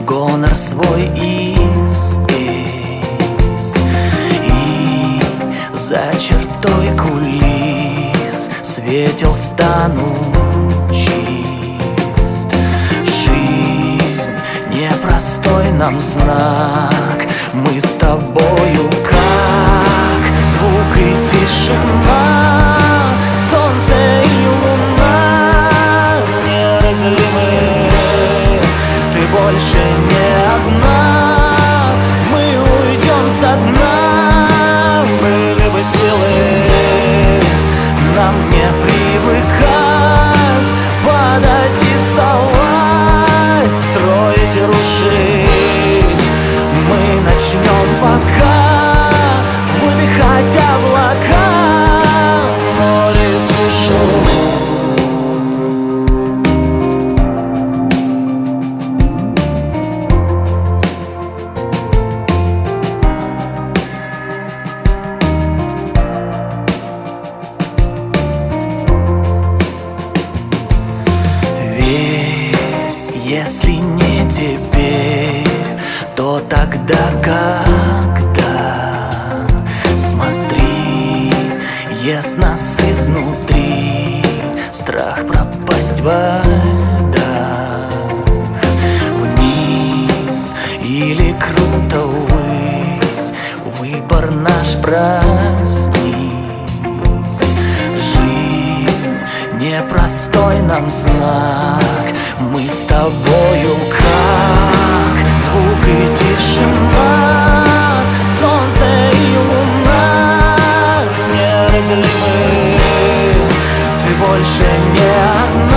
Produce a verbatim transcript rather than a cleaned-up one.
гонор свой испесь. И за чертой кулис светил стану чист. Жизнь непростой нам знак, мы с тобою как звук и тишина, солнце и луна неразделимы. Ты больше не одна, мы уйдем со дна. Были бы силы нам не привыкать, падать и вставать, строить и рушить. Мы начнем пока выдыхать облака, море и сушу. Если не теперь, то тогда когда? Смотри, ест нас изнутри страх пропасть во льдах. Вниз или круто ввысь, выбор наш проснись. Жизнь непростой нам знак, мы с тобою как звук и тишина, солнце и луна неразделимы. Ты больше не одна,